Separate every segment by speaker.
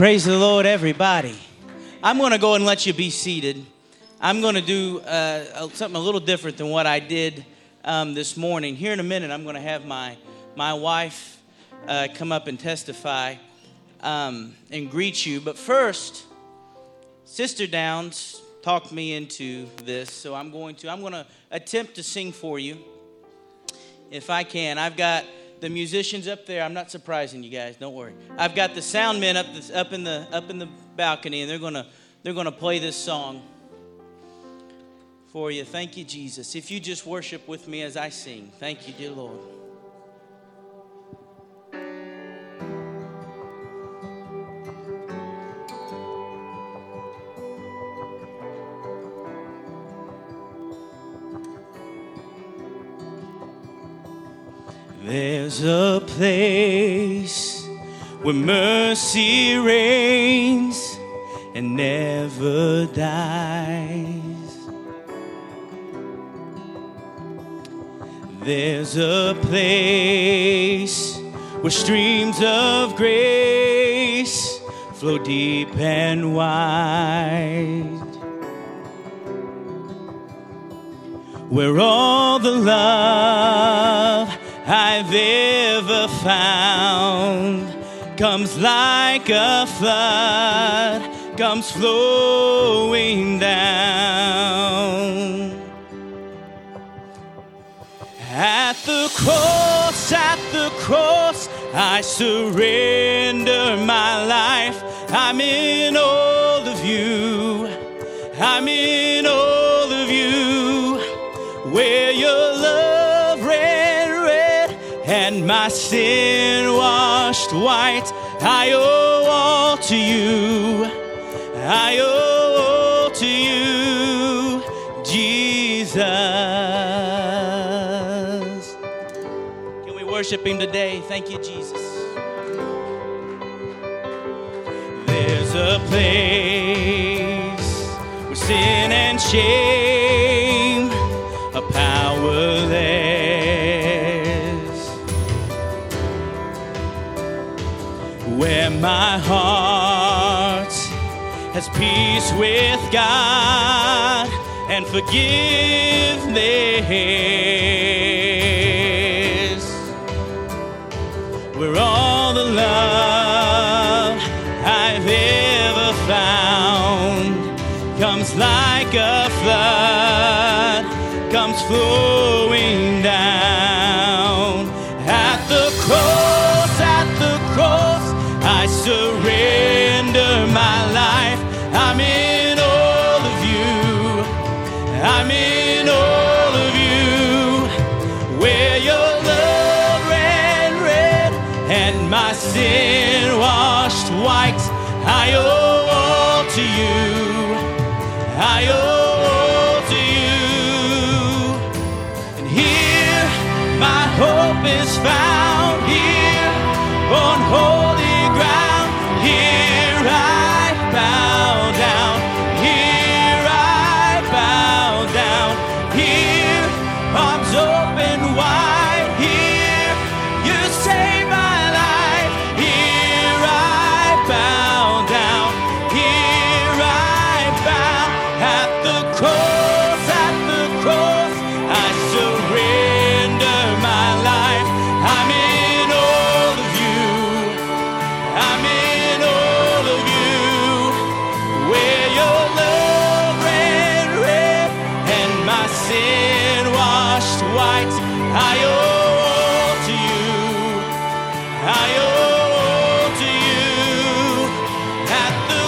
Speaker 1: Praise the Lord, everybody. I'm going to go and let you be seated. I'm going to do something a little different than what I did this morning. Here in a minute, I'm going to have my wife come up and testify and greet you. But first, Sister Downs talked me into this, so I'm going to attempt to sing for you if I can. I've got the musicians up there. I'm not surprising you guys. Don't worry. I've got the sound men up in the balcony, and they're gonna play this song for you. Thank you, Jesus. If you just worship with me as I sing. Thank you, dear Lord. There's a place where mercy reigns and never dies. There's a place where streams of grace flow deep and wide, where all the love I've ever found comes like a flood, comes flowing down. At the cross, I surrender my life. I'm in all of you. I'm in all of you. Where your love ran red and my sin washed white, I owe all to you. I owe all to you, Jesus. Can we worship him today? Thank you, Jesus. There's a place where sin and shame are powerless, where my heart has peace with God and forgiveness, where all the love I've ever found comes like a flood, comes flowing down. At the cross, I surrender my life. I'm in all of you. I'm in all of you. Where your love ran red and my sin washed white, I owe all to you. I owe all to you. And here my hope is found, here on holy ground. Here I bow down. Here I bow down. Here arms open wide. Here you save my life. Here I bow down. Here I bow. At the cross, I surrender my life. I'm in all of you. I'm in all of you. Where your love ran red and my sin washed white, I owe all to you. I owe all to you. At the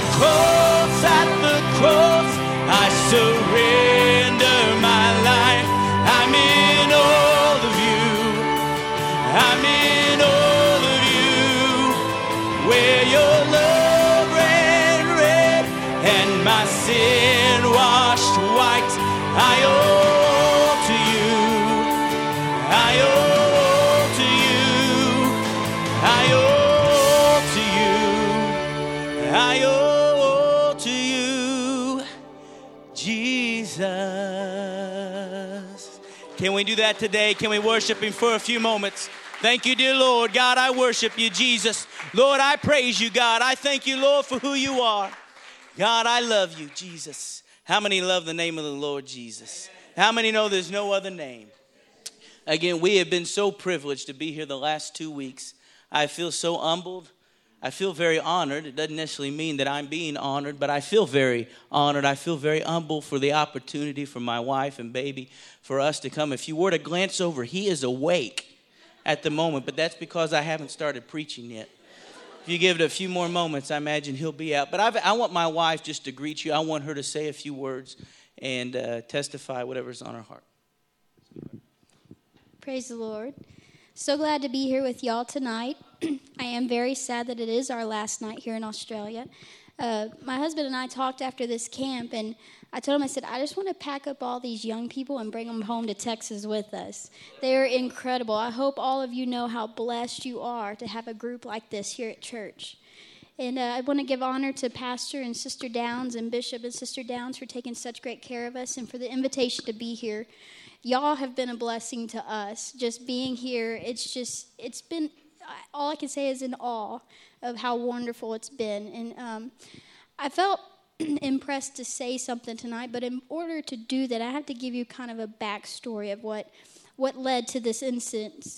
Speaker 1: cross, I surrender my life. I'm in all of you. I'm in all of you. Where your love ran red and my sin washed white, I owe all to you. I owe all to you. I owe all to you. I owe all to you, Jesus. Can we do that today? Can we worship him for a few moments? Thank you, dear Lord. God, I worship you, Jesus. Lord, I praise you, God. I thank you, Lord, for who you are. God, I love you, Jesus. How many love the name of the Lord Jesus? How many know there's no other name? Again, we have been so privileged to be here the last 2 weeks. I feel so humbled. I feel very honored. It doesn't necessarily mean that I'm being honored, but I feel very honored. I feel very humble for the opportunity for my wife and baby for us to come. If you were to glance over, he is awake at the moment, but that's because I haven't started preaching yet. If you give it a few more moments, I imagine he'll be out. But I want my wife just to greet you. I want her to say a few words and testify whatever's on her heart.
Speaker 2: Praise the Lord. So glad to be here with y'all tonight. I am very sad that it is our last night here in Australia. My husband and I talked after this camp, and I told him, I said, I just want to pack up all these young people and bring them home to Texas with us. They're incredible. I hope all of you know how blessed you are to have a group like this here at church. And I want to give honor to Pastor and Sister Downs and Bishop and Sister Downs for taking such great care of us and for the invitation to be here. Y'all have been a blessing to us. Just being here, it's been, all I can say is in awe of how wonderful it's been. And I felt impressed to say something tonight, but in order to do that, I have to give you kind of a backstory of what led to this instance.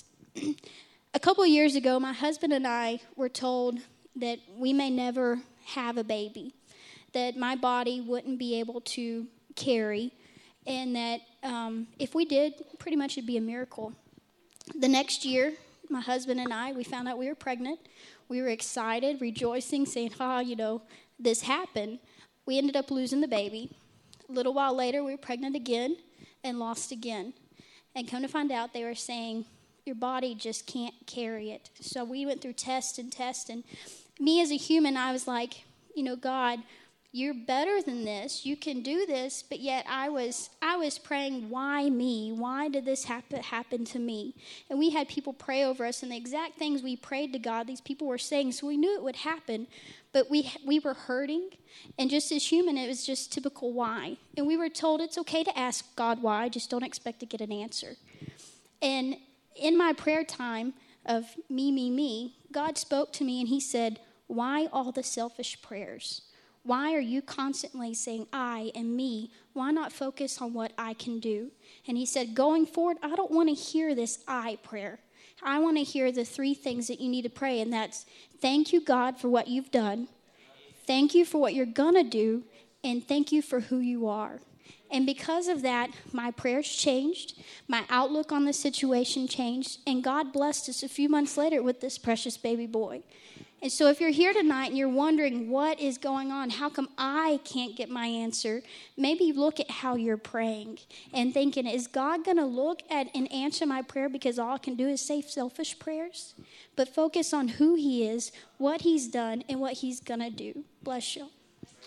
Speaker 2: A couple years ago, my husband and I were told that we may never have a baby, that my body wouldn't be able to carry, and that if we did, pretty much it'd be a miracle. The next year, my husband and I, we found out we were pregnant. We were excited, rejoicing, saying, this happened. We ended up losing the baby. A little while later, we were pregnant again and lost again. And come to find out, they were saying, your body just can't carry it. So we went through test. And me as a human, I was like, God, you're better than this. You can do this. But yet I was praying, why me? Why did this happen to me? And we had people pray over us, and the exact things we prayed to God, these people were saying. So we knew it would happen. But we were hurting, and just as human, it was just typical why. And we were told it's okay to ask God why, just don't expect to get an answer. And in my prayer time of me, God spoke to me, and he said, why all the selfish prayers? Why are you constantly saying I and me? Why not focus on what I can do? And he said, going forward, I don't want to hear this I prayer. I want to hear the 3 things that you need to pray, and that's thank you, God, for what you've done. Thank you for what you're going to do, and thank you for who you are. And because of that, my prayers changed, my outlook on the situation changed, and God blessed us a few months later with this precious baby boy. And so if you're here tonight and you're wondering what is going on, how come I can't get my answer, maybe look at how you're praying and thinking, is God going to look at and answer my prayer because all I can do is say selfish prayers? But focus on who he is, what he's done, and what he's going to do. Bless you.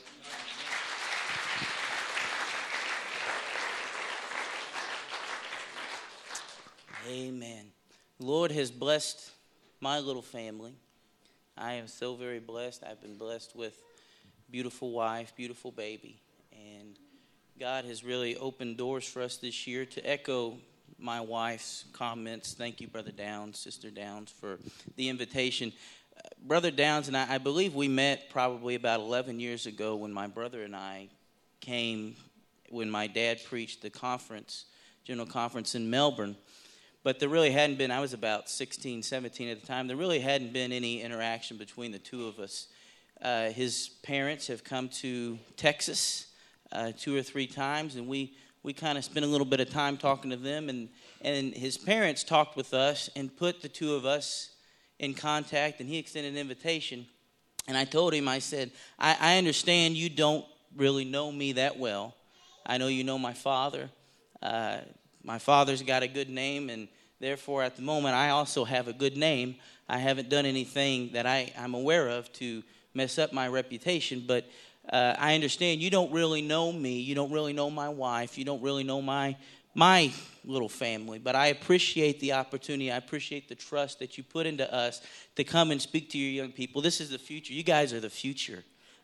Speaker 1: Amen. Lord has blessed my little family. I am so very blessed. I've been blessed with beautiful wife, beautiful baby. And God has really opened doors for us this year. To echo my wife's comments, thank you, Brother Downs, Sister Downs, for the invitation. Brother Downs and I believe we met probably about 11 years ago when my brother and I came, when my dad preached the conference, general conference in Melbourne. But there really hadn't been, I was about 16, 17 at the time, there really hadn't been any interaction between the two of us. His parents have come to Texas 2 or 3 times, and we kind of spent a little bit of time talking to them. And his parents talked with us and put the two of us in contact, and he extended an invitation. And I told him, I said, I understand you don't really know me that well. I know you know my father. My father's got a good name, and therefore, at the moment, I also have a good name. I haven't done anything that I'm aware of to mess up my reputation, but I understand you don't really know me. You don't really know my wife. You don't really know my little family, but I appreciate the opportunity. I appreciate the trust that you put into us to come and speak to your young people. This is the future. You guys are the future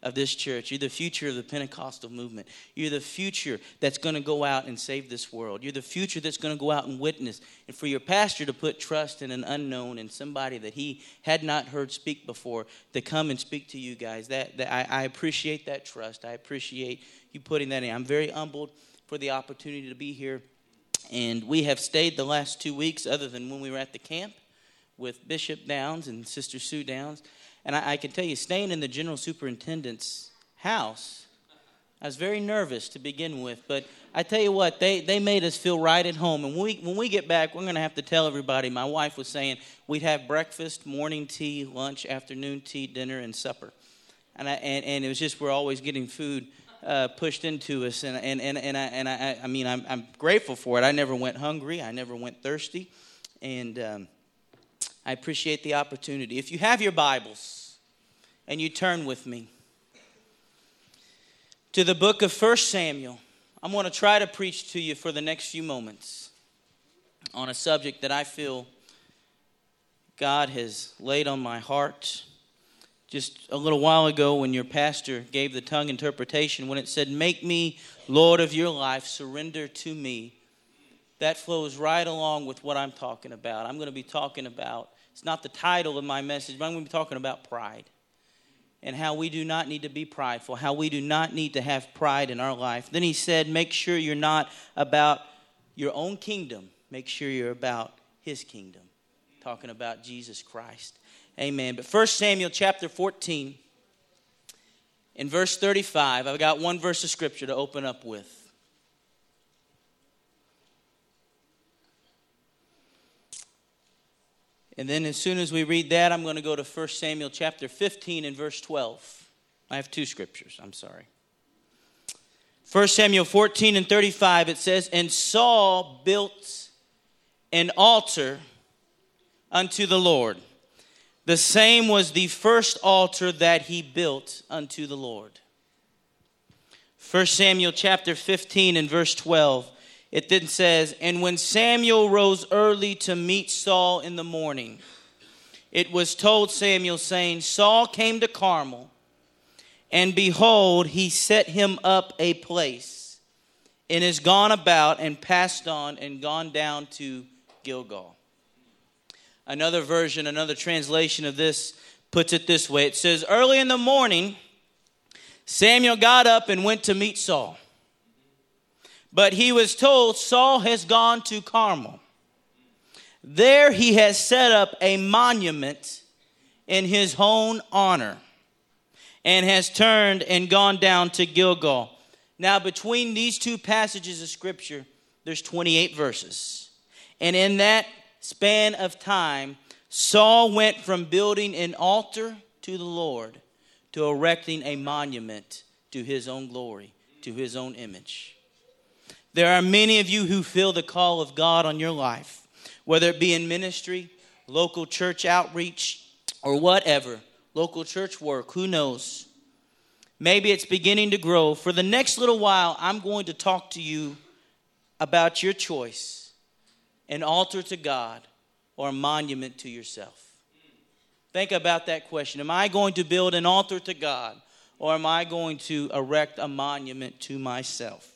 Speaker 1: of this church. You're the future of the Pentecostal movement. You're the future that's going to go out and save this world. You're the future that's going to go out and witness. And for your pastor to put trust in an unknown and somebody that he had not heard speak before to come and speak to you guys, I appreciate that trust. I appreciate you putting that in. I'm very humbled for the opportunity to be here. And we have stayed the last 2 weeks, other than when we were at the camp with Bishop Downs and Sister Sue Downs. And I can tell you, staying in the general superintendent's house, I was very nervous to begin with. But I tell you what, they made us feel right at home. And when we get back, we're going to have to tell everybody. My wife was saying we'd have breakfast, morning tea, lunch, afternoon tea, dinner, and supper. And it was just we're always getting food pushed into us. I mean, I'm grateful for it. I never went hungry. I never went thirsty. And I appreciate the opportunity. If you have your Bibles and you turn with me to the book of 1 Samuel, I'm going to try to preach to you for the next few moments on a subject that I feel God has laid on my heart. Just a little while ago when your pastor gave the tongue interpretation, when it said, "Make me Lord of your life, surrender to me," that flows right along with what I'm talking about. I'm going to be talking about, it's not the title of my message, but I'm going to be talking about pride and how we do not need to be prideful, how we do not need to have pride in our life. Then he said, make sure you're not about your own kingdom. Make sure you're about his kingdom. Talking about Jesus Christ. Amen. But 1 Samuel chapter 14, in verse 35, I've got one verse of scripture to open up with. And then as soon as we read that, I'm going to go to 1 Samuel chapter 15 and verse 12. I have two scriptures, I'm sorry. 1 Samuel 14 and 35, it says, "And Saul built an altar unto the Lord. The same was the first altar that he built unto the Lord." 1 Samuel chapter 15 and verse 12. It then says, "And when Samuel rose early to meet Saul in the morning, it was told Samuel, saying, Saul came to Carmel, and behold, he set him up a place, and is gone about and passed on and gone down to Gilgal." Another version, another translation of this puts it this way. It says, "Early in the morning, Samuel got up and went to meet Saul. But he was told, Saul has gone to Carmel. There he has set up a monument in his own honor, and has turned and gone down to Gilgal." Now, between these two passages of Scripture, there's 28 verses. And in that span of time, Saul went from building an altar to the Lord to erecting a monument to his own glory, to his own image. There are many of you who feel the call of God on your life, whether it be in ministry, local church outreach, or whatever, local church work, who knows? Maybe it's beginning to grow. For the next little while, I'm going to talk to you about your choice, an altar to God or a monument to yourself. Think about that question. Am I going to build an altar to God, or am I going to erect a monument to myself?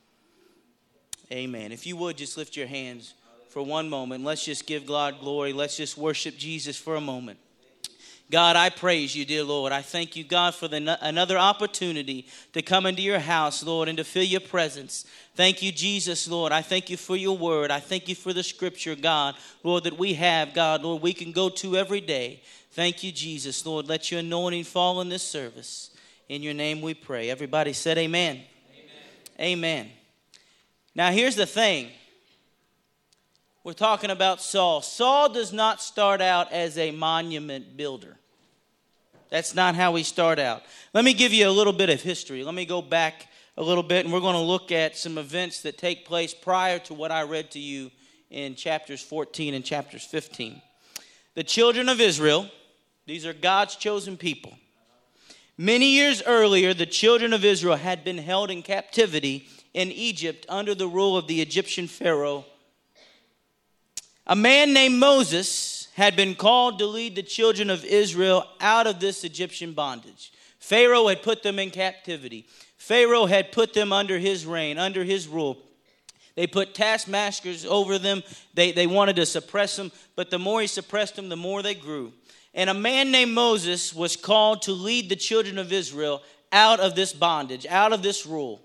Speaker 1: Amen. If you would, just lift your hands for one moment. Let's just give God glory. Let's just worship Jesus for a moment. God, I praise you, dear Lord. I thank you, God, for another opportunity to come into your house, Lord, and to feel your presence. Thank you, Jesus, Lord. I thank you for your word. I thank you for the scripture, God, Lord, that we have, God, Lord, we can go to every day. Thank you, Jesus, Lord. Let your anointing fall in this service. In your name we pray. Everybody said amen. Amen. Amen. Now, here's the thing. We're talking about Saul. Saul does not start out as a monument builder. That's not how he started out. Let me give you a little bit of history. Let me go back a little bit, and we're going to look at some events that take place prior to what I read to you in chapters 14 and chapters 15. The children of Israel, these are God's chosen people. Many years earlier, the children of Israel had been held in captivity in Egypt under the rule of the Egyptian Pharaoh. A man named Moses had been called to lead the children of Israel out of this Egyptian bondage. Pharaoh had put them in captivity. Pharaoh had put them under his reign, under his rule. They put taskmasters over them. They wanted to suppress them, but the more he suppressed them, the more they grew. And a man named Moses was called to lead the children of Israel out of this bondage, out of this rule.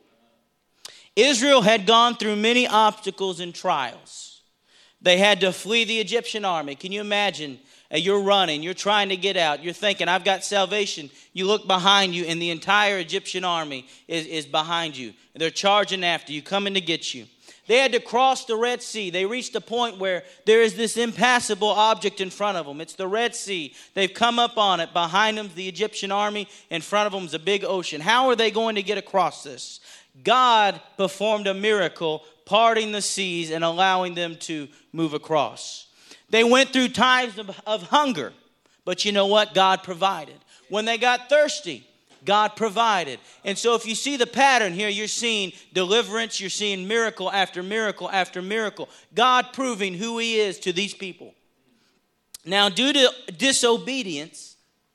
Speaker 1: Israel had gone through many obstacles and trials. They had to flee the Egyptian army. Can you imagine? You're running, you're trying to get out, you're thinking, I've got salvation. You look behind you, and the entire Egyptian army is behind you. They're charging after you, coming to get you. They had to cross the Red Sea. They reached a point where there is this impassable object in front of them. It's the Red Sea. They've come up on it. Behind them, the Egyptian army. In front of them is a big ocean. How are they going to get across this? God performed a miracle, parting the seas and allowing them to move across. They went through times of hunger, but you know what? God provided. When they got thirsty, God provided. And so if you see the pattern here, you're seeing deliverance, you're seeing miracle after miracle after miracle. God proving who he is to these people. Now, due to disobedience,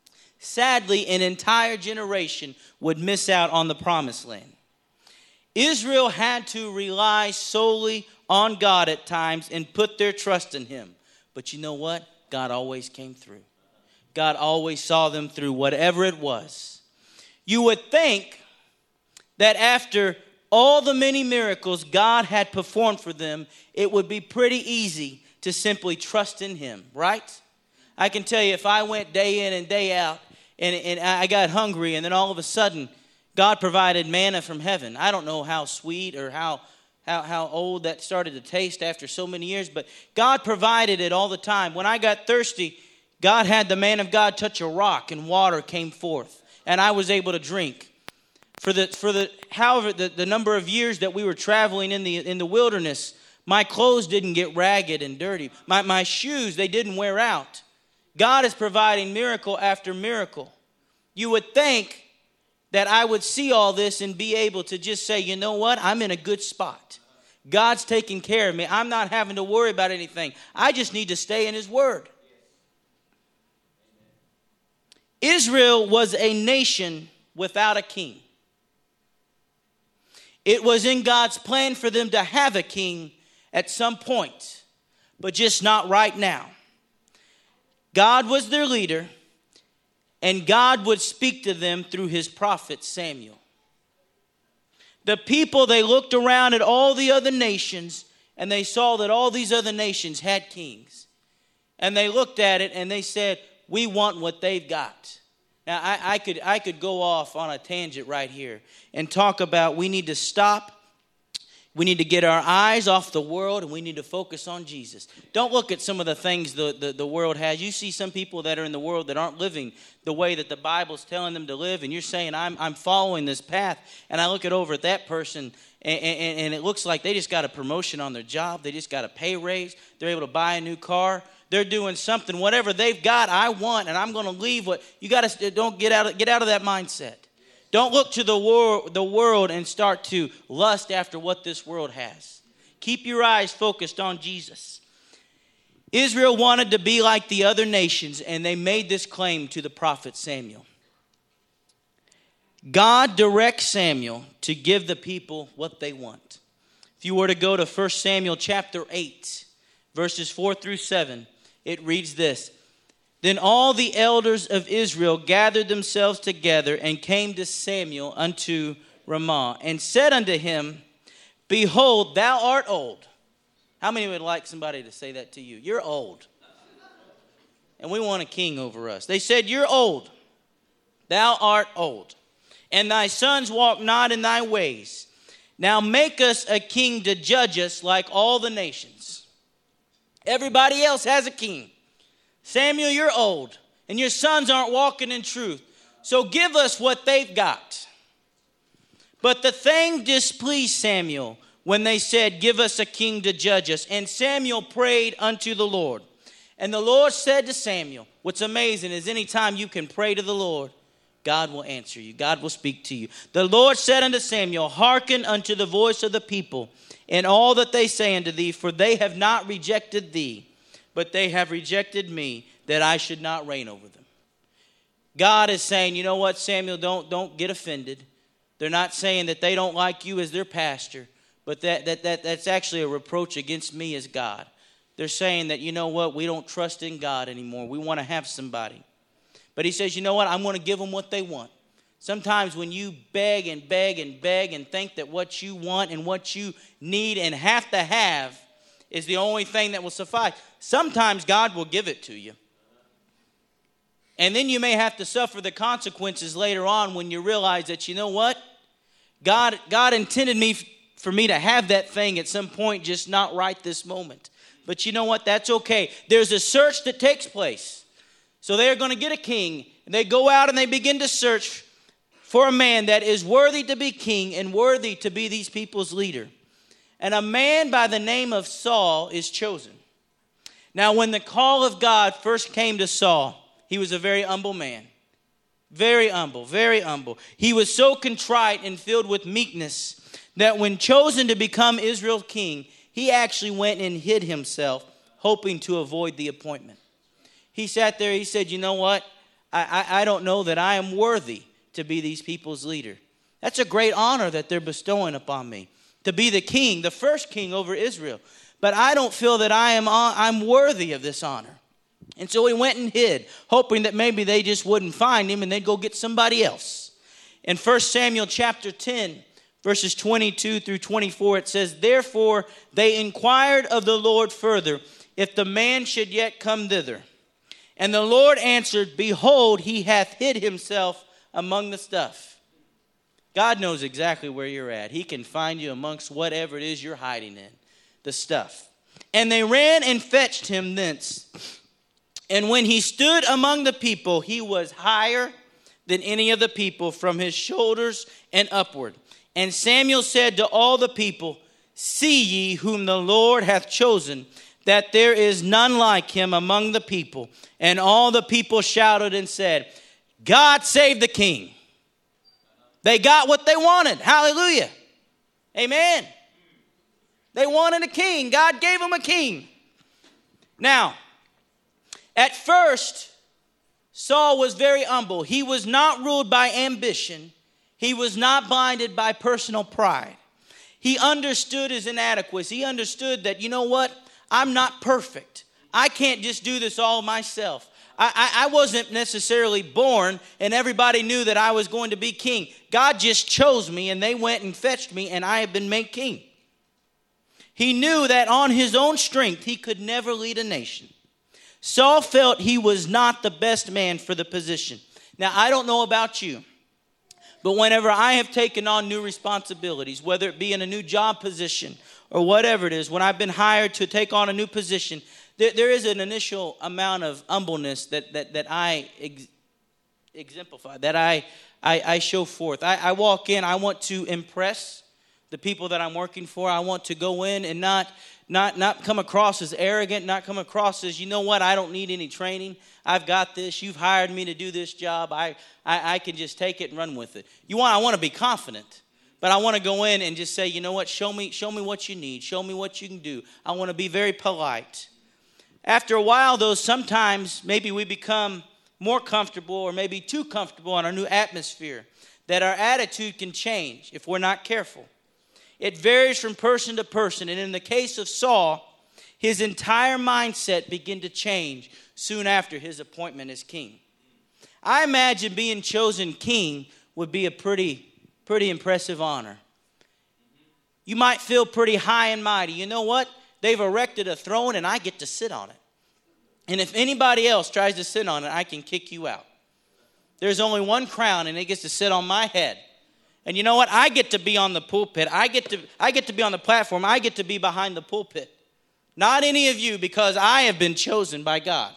Speaker 1: sadly, an entire generation would miss out on the promised land. Israel had to rely solely on God at times and put their trust in him. But you know what? God always came through. God always saw them through, whatever it was. You would think that after all the many miracles God had performed for them, it would be pretty easy to simply trust in him, right? I can tell you, if I went day in and day out and I got hungry, and then all of a sudden God provided manna from heaven. I don't know how sweet or how old that started to taste after so many years, but God provided it all the time. When I got thirsty, God had the man of God touch a rock and water came forth, and I was able to drink. For the number of years that we were traveling in the wilderness, my clothes didn't get ragged and dirty. My shoes, they didn't wear out. God is providing miracle after miracle. You would think that I would see all this and be able to just say, you know what? I'm in a good spot. God's taking care of me. I'm not having to worry about anything. I just need to stay in his word. Israel was a nation without a king. It was in God's plan for them to have a king at some point, but just not right now. God was their leader, and God would speak to them through his prophet Samuel. The people, they looked around at all the other nations, and they saw that all these other nations had kings. And they looked at it and they said, we want what they've got. Now, I could go off on a tangent right here and talk about we need to stop. We need to get our eyes off the world, and we need to focus on Jesus. Don't look at some of the things the world has. You see some people that are in the world that aren't living the way that the Bible's telling them to live, and you're saying, I'm following this path. And I look over at that person, and it looks like they just got a promotion on their job. They just got a pay raise. They're able to buy a new car. They're doing something. Whatever they've got, I want, and I'm going to leave what you got to. Don't get out of that mindset. Don't look to the world and start to lust after what this world has. Keep your eyes focused on Jesus. Israel wanted to be like the other nations, and they made this claim to the prophet Samuel. God directs Samuel to give the people what they want. If you were to go to 1 Samuel chapter 8, verses 4 through 7, it reads this. Then all the elders of Israel gathered themselves together and came to Samuel unto Ramah and said unto him, Behold, thou art old. How many would like somebody to say that to you? You're old. And we want a king over us. They said, You're old. Thou art old. And thy sons walk not in thy ways. Now make us a king to judge us like all the nations. Everybody else has a king. Samuel, you're old, and your sons aren't walking in truth. So give us what they've got. But the thing displeased Samuel when they said, Give us a king to judge us. And Samuel prayed unto the Lord. And the Lord said to Samuel, what's amazing is anytime you can pray to the Lord, God will answer you. God will speak to you. The Lord said unto Samuel, Hearken unto the voice of the people, and all that they say unto thee, for they have not rejected thee, but they have rejected me, that I should not reign over them. God is saying, you know what, Samuel, don't get offended. They're not saying that they don't like you as their pastor, but that's actually a reproach against me as God. They're saying that, you know what, we don't trust in God anymore. We want to have somebody. But he says, you know what, I'm going to give them what they want. Sometimes when you beg and beg and beg and think that what you want and what you need and have to have is the only thing that will suffice, sometimes God will give it to you. And then you may have to suffer the consequences later on when you realize that, you know what? God intended for me to have that thing at some point, just not right this moment. But you know what? That's okay. There's a search that takes place. So they're going to get a king. And they go out and they begin to search for a man that is worthy to be king and worthy to be these people's leader. And a man by the name of Saul is chosen. Now, when the call of God first came to Saul, he was a very humble man. Very humble, very humble. He was so contrite and filled with meekness that when chosen to become Israel's king, he actually went and hid himself, hoping to avoid the appointment. He sat there, he said, you know what? I don't know that I am worthy to be these people's leader. That's a great honor that they're bestowing upon me, to be the king, the first king over Israel. But I don't feel that I'm worthy of this honor. And so he went and hid, hoping that maybe they just wouldn't find him and they'd go get somebody else. In 1 Samuel chapter 10, verses 22 through 24, it says, therefore they inquired of the Lord further, if the man should yet come thither. And the Lord answered, behold, he hath hid himself among the stuff. God knows exactly where you're at. He can find you amongst whatever it is you're hiding in, the stuff. And they ran and fetched him thence. And when he stood among the people, he was higher than any of the people from his shoulders and upward. And Samuel said to all the people, see ye whom the Lord hath chosen, that there is none like him among the people. And all the people shouted and said, God save the king. They got what they wanted. Hallelujah. Amen. They wanted a king. God gave them a king. Now, at first, Saul was very humble. He was not ruled by ambition. He was not blinded by personal pride. He understood his inadequacy. He understood that, you know what? I'm not perfect. I can't just do this all myself. I wasn't necessarily born and everybody knew that I was going to be king. God just chose me and they went and fetched me and I have been made king. He knew that on his own strength he could never lead a nation. Saul felt he was not the best man for the position. Now, I don't know about you, but whenever I have taken on new responsibilities, whether it be in a new job position or whatever it is, when I've been hired to take on a new position, there is an initial amount of humbleness that I exemplify, that I show forth. I walk in, I want to impress the people that I'm working for. I want to go in and not come across as arrogant, not come across as, you know what, I don't need any training. I've got this. You've hired me to do this job. I can just take it and run with it. I want to be confident, but I want to go in and just say, you know what, show me what you need. Show me what you can do. I want to be very polite. After a while, though, sometimes maybe we become more comfortable or maybe too comfortable in our new atmosphere, that our attitude can change if we're not careful. It varies from person to person. And in the case of Saul, his entire mindset began to change soon after his appointment as king. I imagine being chosen king would be a pretty impressive honor. You might feel pretty high and mighty. You know what? They've erected a throne and I get to sit on it. And if anybody else tries to sit on it, I can kick you out. There's only one crown and it gets to sit on my head. And you know what? I get to be on the pulpit. I get to be on the platform. I get to be behind the pulpit. Not any of you, because I have been chosen by God.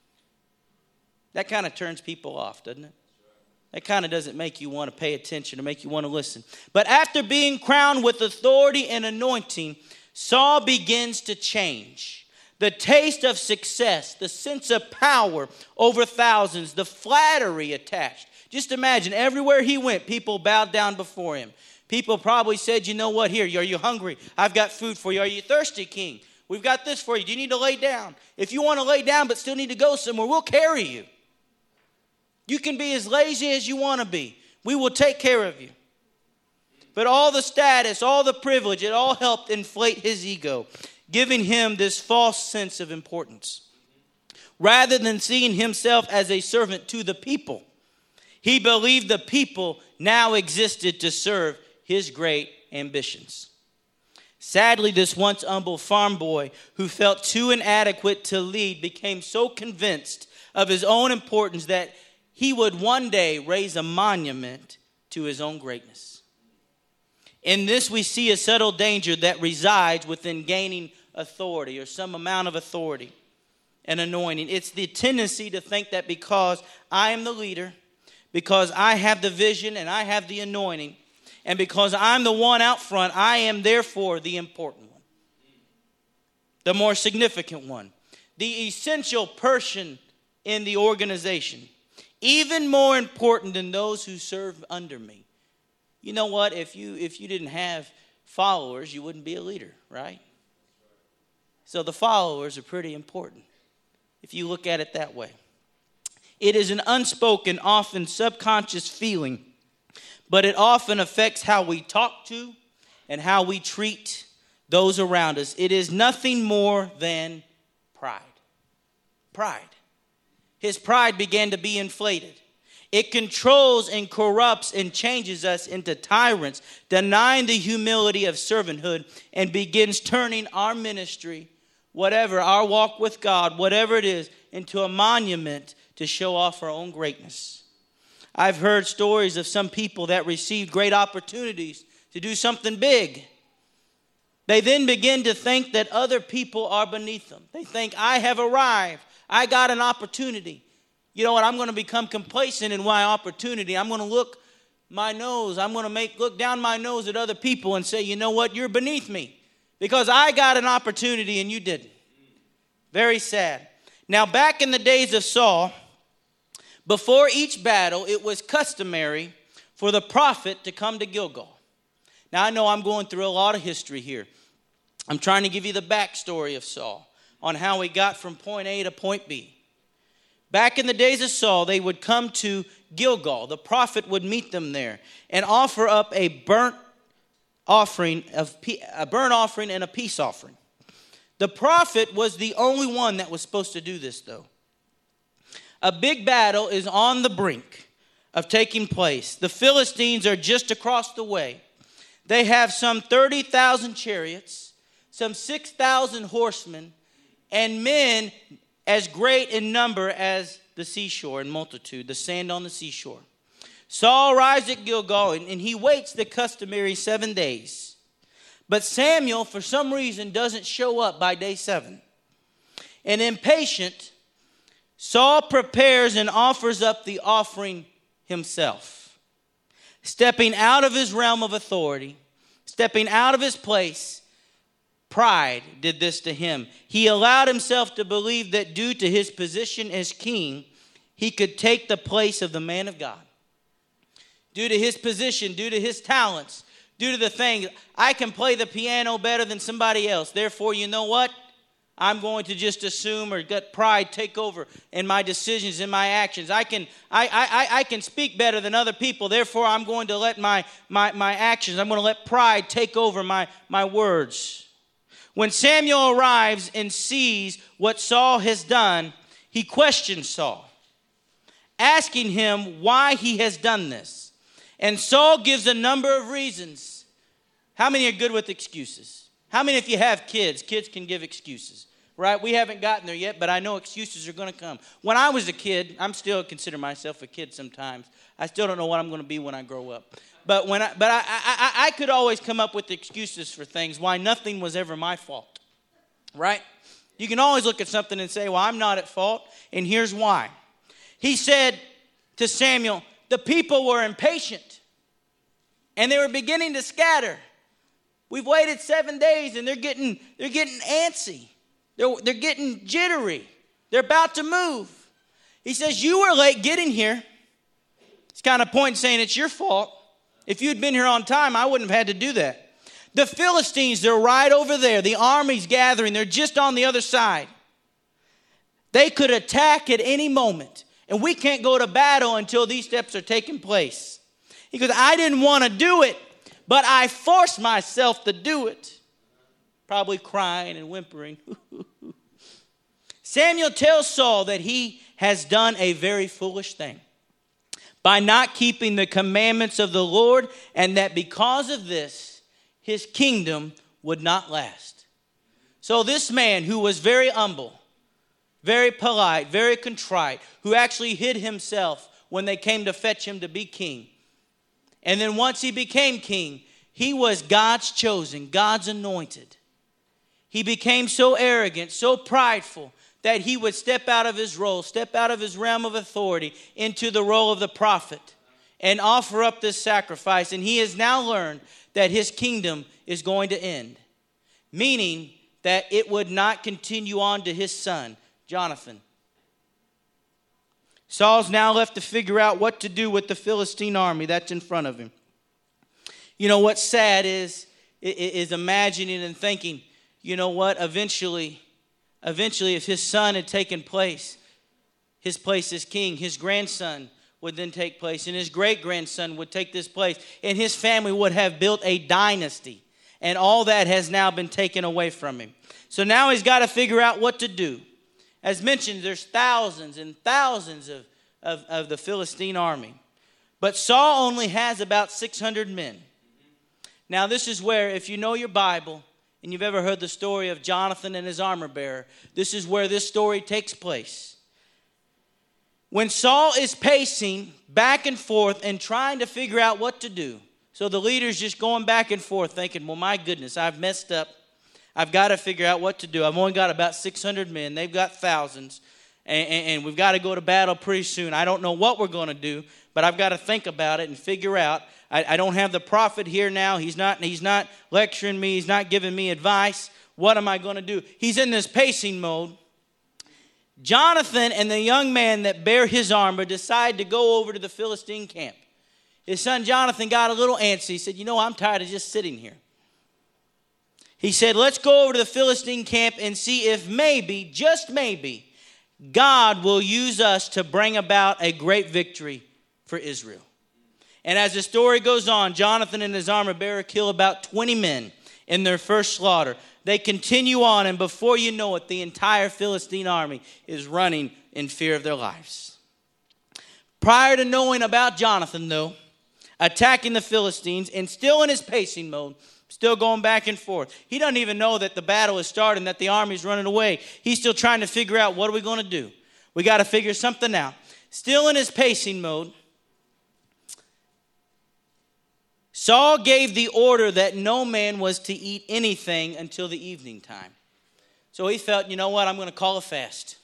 Speaker 1: That kind of turns people off, doesn't it? That kind of doesn't make you want to pay attention or make you want to listen. But after being crowned with authority and anointing, Saul begins to change. The taste of success, the sense of power over thousands, the flattery attached. Just imagine, everywhere he went, people bowed down before him. People probably said, you know what, here, are you hungry? I've got food for you. Are you thirsty, king? We've got this for you. Do you need to lay down? If you want to lay down but still need to go somewhere, we'll carry you. You can be as lazy as you want to be. We will take care of you. But all the status, all the privilege, it all helped inflate his ego, giving him this false sense of importance. Rather than seeing himself as a servant to the people, he believed the people now existed to serve his great ambitions. Sadly, this once humble farm boy who felt too inadequate to lead became so convinced of his own importance that he would one day raise a monument to his own greatness. In this, we see a subtle danger that resides within gaining authority or some amount of authority and anointing. It's the tendency to think that because I am the leader, because I have the vision and I have the anointing, and because I'm the one out front, I am therefore the important one, the more significant one, the essential person in the organization, even more important than those who serve under me. You know what? If you didn't have followers, you wouldn't be a leader, right? So the followers are pretty important if you look at it that way. It is an unspoken, often subconscious feeling, but it often affects how we talk to and how we treat those around us. It is nothing more than pride. Pride. His pride began to be inflated. It controls and corrupts and changes us into tyrants, denying the humility of servanthood, and begins turning our ministry, whatever, our walk with God, whatever it is, into a monument to show off our own greatness. I've heard stories of some people that received great opportunities to do something big. They then begin to think that other people are beneath them. They think, I have arrived. I got an opportunity. You know what? I'm going to become complacent in my opportunity. I'm going to look down my nose at other people and say, you know what? You're beneath me because I got an opportunity and you didn't. Very sad. Now, back in the days of Saul, before each battle, it was customary for the prophet to come to Gilgal. Now, I know I'm going through a lot of history here. I'm trying to give you the backstory of Saul on how he got from point A to point B. Back in the days of Saul, they would come to Gilgal. The prophet would meet them there and offer up a burnt offering and a peace offering. The prophet was the only one that was supposed to do this, though. A big battle is on the brink of taking place. The Philistines are just across the way. They have some 30,000 chariots, some 6,000 horsemen, and men as great in number as the seashore in multitude, the sand on the seashore. Saul arrives at Gilgal, and he waits the customary 7 days. But Samuel, for some reason, doesn't show up by day 7. And impatient, Saul prepares and offers up the offering himself. Stepping out of his realm of authority, stepping out of his place, pride did this to him. He allowed himself to believe that due to his position as king, he could take the place of the man of God. Due to his position, due to his talents, due to the thing, I can play the piano better than somebody else. Therefore, you know what? I'm going to just assume or let pride take over in my decisions, in my actions. I can speak better than other people. Therefore, I'm going to let my actions, I'm going to let pride take over my words. When Samuel arrives and sees what Saul has done, he questions Saul, asking him why he has done this. And Saul gives a number of reasons. How many are good with excuses? How many, if you have kids can give excuses, right? We haven't gotten there yet, but I know excuses are going to come. When I was a kid, I'm still consider myself a kid sometimes. I still don't know what I'm going to be when I grow up. But I could always come up with excuses for things why nothing was ever my fault, right? You can always look at something and say, well, I'm not at fault, and here's why. He said to Samuel, the people were impatient, and they were beginning to scatter. We've waited 7 days, and they're getting antsy. They're getting jittery. They're about to move. He says, you were late getting here. It's kind of point saying it's your fault. If you'd been here on time, I wouldn't have had to do that. The Philistines, they're right over there. The army's gathering. They're just on the other side. They could attack at any moment. And we can't go to battle until these steps are taking place. He goes, I didn't want to do it, but I forced myself to do it. Probably crying and whimpering. Samuel tells Saul that he has done a very foolish thing by not keeping the commandments of the Lord, and that because of this, his kingdom would not last. So this man who was very humble, very polite, very contrite, who actually hid himself when they came to fetch him to be king. And then once he became king, he was God's chosen, God's anointed. He became so arrogant, so prideful, that he would step out of his role, step out of his realm of authority into the role of the prophet and offer up this sacrifice. And he has now learned that his kingdom is going to end, meaning that it would not continue on to his son, Jonathan. Saul's now left to figure out what to do with the Philistine army that's in front of him. You know, what's sad is imagining and thinking, you know what, eventually, if his son had taken place, his place as king, his grandson would then take place, and his great-grandson would take this place, and his family would have built a dynasty, and all that has now been taken away from him. So now he's got to figure out what to do. As mentioned, there's thousands and thousands of the Philistine army, but Saul only has about 600 men. Now this is where, if you know your Bible, and you've ever heard the story of Jonathan and his armor bearer, this is where this story takes place. When Saul is pacing back and forth and trying to figure out what to do, so the leader's just going back and forth thinking, well, my goodness, I've messed up. I've got to figure out what to do. I've only got about 600 men. They've got thousands, and we've got to go to battle pretty soon. I don't know what we're going to do, but I've got to think about it and figure out. I don't have the prophet here now. He's not lecturing me. He's not giving me advice. What am I going to do? He's in this pacing mode. Jonathan and the young man that bear his armor decide to go over to the Philistine camp. His son Jonathan got a little antsy. He said, I'm tired of just sitting here. He said, let's go over to the Philistine camp and see if maybe, just maybe, God will use us to bring about a great victory for Israel. And as the story goes on, Jonathan and his armor bearer kill about 20 men in their first slaughter. They continue on, and before you know it, the entire Philistine army is running in fear of their lives. Prior to knowing about Jonathan, though, attacking the Philistines and still in his pacing mode, still going back and forth. He doesn't even know that the battle is starting, that the army's running away. He's still trying to figure out, what are we going to do? We got to figure something out. Still in his pacing mode, Saul gave the order that no man was to eat anything until the evening time. So he felt, I'm going to call a fast.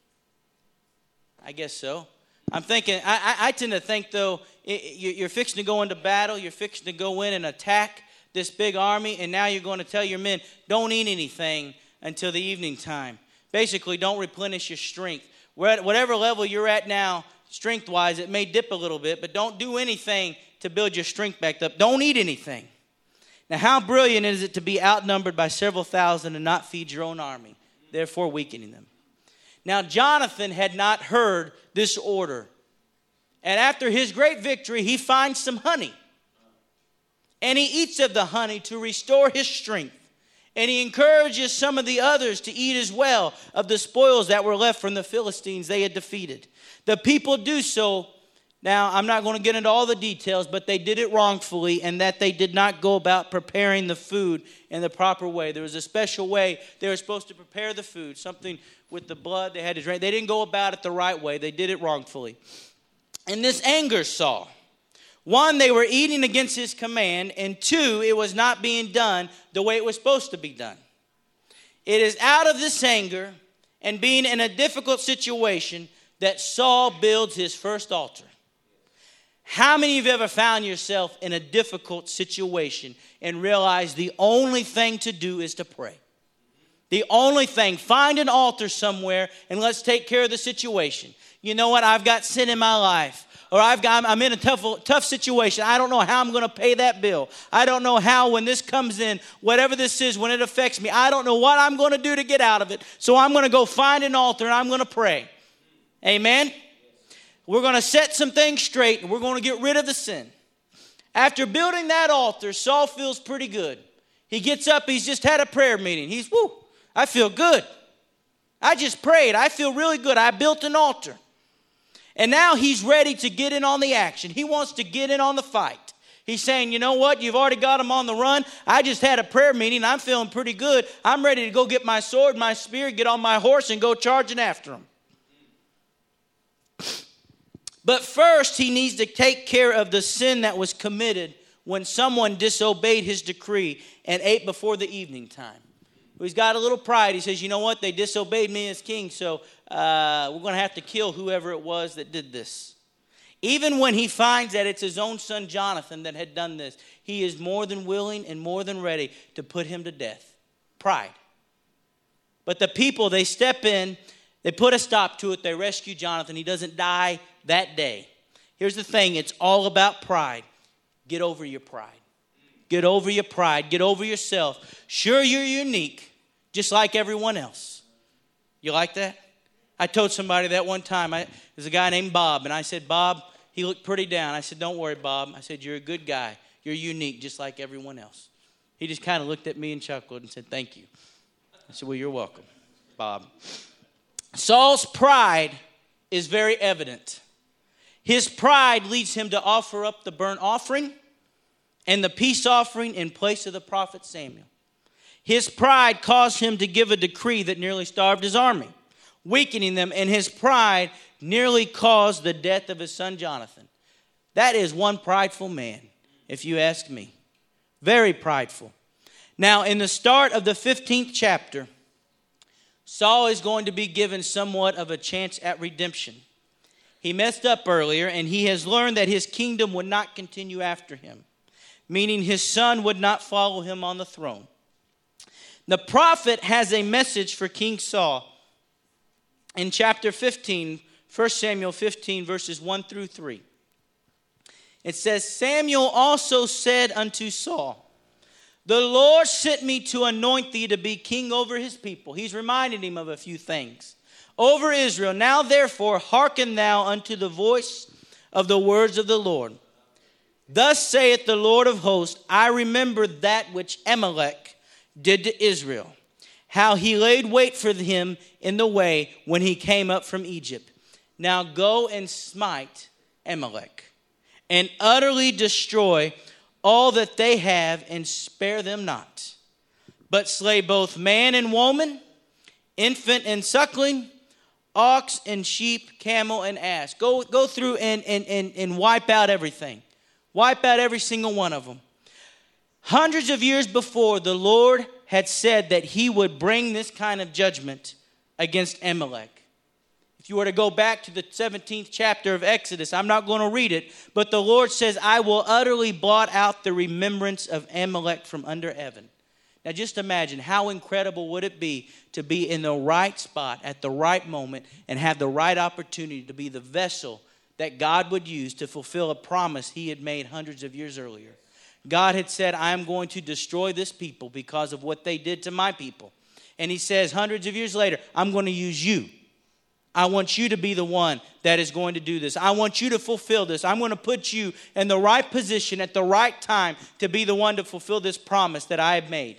Speaker 1: I guess so. I'm thinking, I tend to think, though, you're fixing to go into battle, you're fixing to go in and attack this big army, and now you're going to tell your men, don't eat anything until the evening time. Basically, don't replenish your strength. Whatever level you're at now, strength-wise, it may dip a little bit, but don't do anything to build your strength back up. Don't eat anything. Now, how brilliant is it to be outnumbered by several thousand and not feed your own army, therefore weakening them? Now, Jonathan had not heard this order. And after his great victory, he finds some honey. And he eats of the honey to restore his strength. And he encourages some of the others to eat as well of the spoils that were left from the Philistines they had defeated. The people do so. Now, I'm not going to get into all the details, but they did it wrongfully, and that they did not go about preparing the food in the proper way. There was a special way they were supposed to prepare the food, something with the blood they had to drink. They didn't go about it the right way. They did it wrongfully. And this angers Saul. One, they were eating against his command, and two, it was not being done the way it was supposed to be done. It is out of this anger and being in a difficult situation that Saul builds his first altar. How many of you ever found yourself in a difficult situation and realized the only thing to do is to pray? The only thing, find an altar somewhere and let's take care of the situation. You know what? I've got sin in my life. or I'm in a tough situation. I don't know how I'm going to pay that bill. I don't know how when this comes in, whatever this is, when it affects me, I don't know what I'm going to do to get out of it. So I'm going to go find an altar and I'm going to pray. Amen? We're going to set some things straight and we're going to get rid of the sin. After building that altar, Saul feels pretty good. He gets up, he's just had a prayer meeting. I feel good. I just prayed. I feel really good. I built an altar. And now he's ready to get in on the action. He wants to get in on the fight. He's saying, you know what? You've already got him on the run. I just had a prayer meeting. I'm feeling pretty good. I'm ready to go get my sword, my spear, get on my horse, and go charging after him. But first, he needs to take care of the sin that was committed when someone disobeyed his decree and ate before the evening time. He's got a little pride. He says, you know what? They disobeyed me as king, so we're going to have to kill whoever it was that did this. Even when he finds that it's his own son Jonathan that had done this, he is more than willing and more than ready to put him to death. Pride. But the people, they step in, they put a stop to it, they rescue Jonathan. He doesn't die that day. Here's the thing, it's all about pride. Get over your pride. Get over your pride. Get over yourself. Sure, you're unique, just like everyone else. You like that? I told somebody that one time. There's a guy named Bob, and I said, Bob, he looked pretty down. I said, don't worry, Bob. I said, you're a good guy. You're unique, just like everyone else. He just kind of looked at me and chuckled and said, thank you. I said, well, you're welcome, Bob. Saul's pride is very evident. His pride leads him to offer up the burnt offering and the peace offering in place of the prophet Samuel. His pride caused him to give a decree that nearly starved his army, weakening them, and his pride nearly caused the death of his son Jonathan. That is one prideful man, if you ask me. Very prideful. Now, in the start of the 15th chapter, Saul is going to be given somewhat of a chance at redemption. He messed up earlier, and he has learned that his kingdom would not continue after him, meaning his son would not follow him on the throne. The prophet has a message for King Saul. In chapter 15, 1 Samuel 15, verses 1 through 3. It says, Samuel also said unto Saul, the Lord sent me to anoint thee to be king over his people. He's reminding him of a few things. Over Israel. Now therefore hearken thou unto the voice of the words of the Lord. Thus saith the Lord of hosts, I remember that which Amalek did to Israel, how he laid wait for him in the way when he came up from Egypt. Now go and smite Amalek, and utterly destroy all that they have, and spare them not, but slay both man and woman, infant and suckling, ox and sheep, camel and ass. Go through and wipe out everything. Wipe out every single one of them. Hundreds of years before, the Lord had said that he would bring this kind of judgment against Amalek. If you were to go back to the 17th chapter of Exodus, I'm not going to read it, but the Lord says, I will utterly blot out the remembrance of Amalek from under heaven. Now just imagine, how incredible would it be to be in the right spot at the right moment and have the right opportunity to be the vessel that God would use to fulfill a promise he had made hundreds of years earlier. God had said, I am going to destroy this people because of what they did to my people. And he says hundreds of years later, I'm going to use you. I want you to be the one that is going to do this. I want you to fulfill this. I'm going to put you in the right position at the right time to be the one to fulfill this promise that I have made.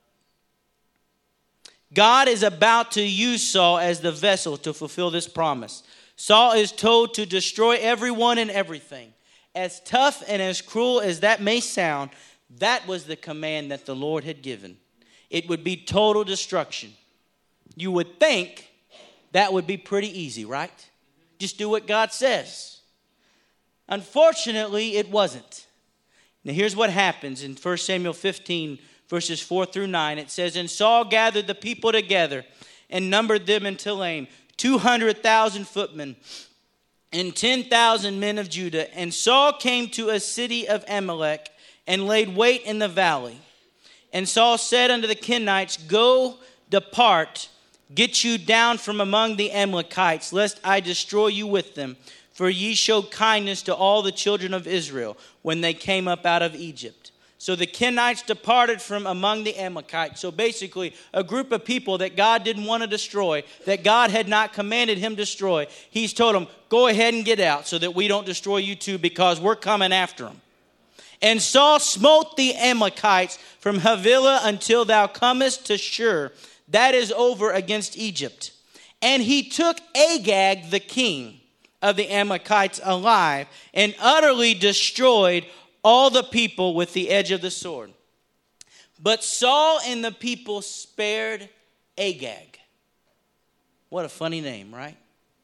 Speaker 1: God is about to use Saul as the vessel to fulfill this promise. Saul is told to destroy everyone and everything. As tough and as cruel as that may sound, that was the command that the Lord had given. It would be total destruction. You would think that would be pretty easy, right? Just do what God says. Unfortunately, it wasn't. Now here's what happens in 1 Samuel 15, verses 4 through 9. It says, And Saul gathered the people together and numbered them in Telaim, 200,000 footmen and 10,000 men of Judah. And Saul came to a city of Amalek and laid wait in the valley. And Saul said unto the Kenites, Go, depart, get you down from among the Amalekites, lest I destroy you with them. for ye showed kindness to all the children of Israel when they came up out of Egypt. So the Kenites departed from among the Amalekites. So basically, a group of people that God didn't want to destroy, that God had not commanded him to destroy. He's told them, go ahead and get out so that we don't destroy you too, because we're coming after them. And Saul smote the Amalekites from Havilah until thou comest to Shur. That is over against Egypt. And he took Agag, the king of the Amalekites, alive, and utterly destroyed all the people with the edge of the sword. But Saul and the people spared Agag. What a funny name, right?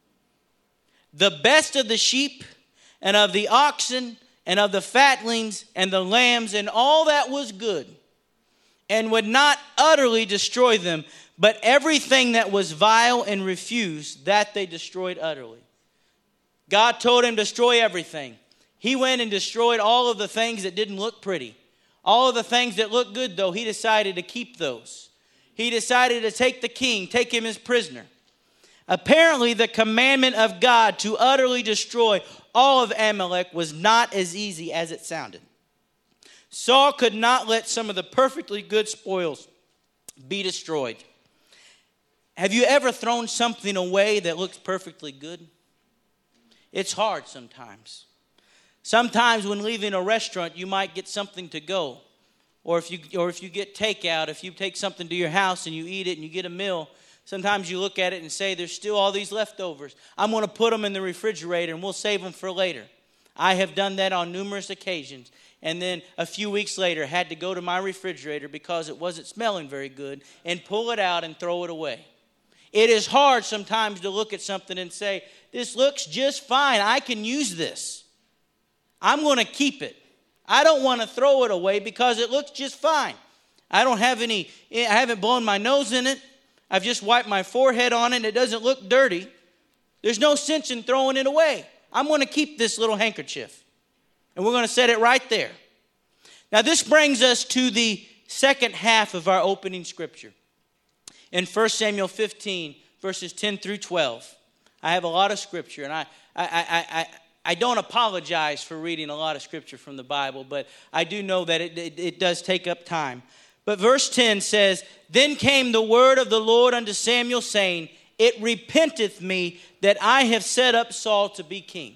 Speaker 1: The best of the sheep and of the oxen and of the fatlings and the lambs and all that was good, and would not utterly destroy them, but everything that was vile and refused, that they destroyed utterly. God told him to destroy everything. He went and destroyed all of the things that didn't look pretty. All of the things that looked good, though, he decided to keep those. He decided to take the king, take him as prisoner. Apparently, the commandment of God to utterly destroy all of Amalek was not as easy as it sounded. Saul could not let some of the perfectly good spoils be destroyed. Have you ever thrown something away that looks perfectly good? It's hard sometimes. Sometimes when leaving a restaurant, you might get something to go. Or if you get takeout, if you take something to your house and you eat it and you get a meal, sometimes you look at it and say, there's still all these leftovers. I'm going to put them in the refrigerator and we'll save them for later. I have done that on numerous occasions. And then a few weeks later, had to go to my refrigerator because it wasn't smelling very good and pull it out and throw it away. It is hard sometimes to look at something and say, this looks just fine. I can use this. I'm going to keep it. I don't want to throw it away because it looks just fine. I haven't blown my nose in it. I've just wiped my forehead on it and it doesn't look dirty. There's no sense in throwing it away. I'm going to keep this little handkerchief. And we're going to set it right there. Now this brings us to the second half of our opening scripture. In 1 Samuel 15, verses 10 through 12. I have a lot of scripture, and I don't apologize for reading a lot of scripture from the Bible, but I do know that it does take up time. But verse 10 says, Then came the word of the Lord unto Samuel, saying, It repenteth me that I have set up Saul to be king.